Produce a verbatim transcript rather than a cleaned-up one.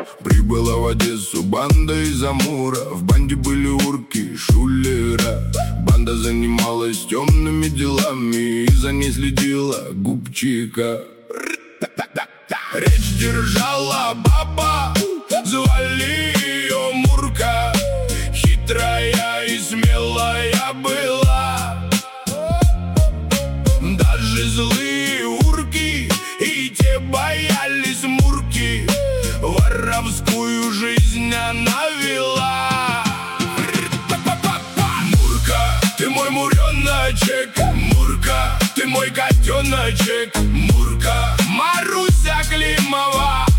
Прибыла в Одессу банда из Амура. В банде были урки и шулера. Банда занималась темными делами, и за ней следила губчика. Речь держала баба, звали ее Мурка. Хитрая и смелая была. Даже злые урки и те боялись Мурки. Воровскую жизнь она вела. Мурка, ты мой муреночек. Мурка, ты мой котеночек. Мурка, Маруся Климова.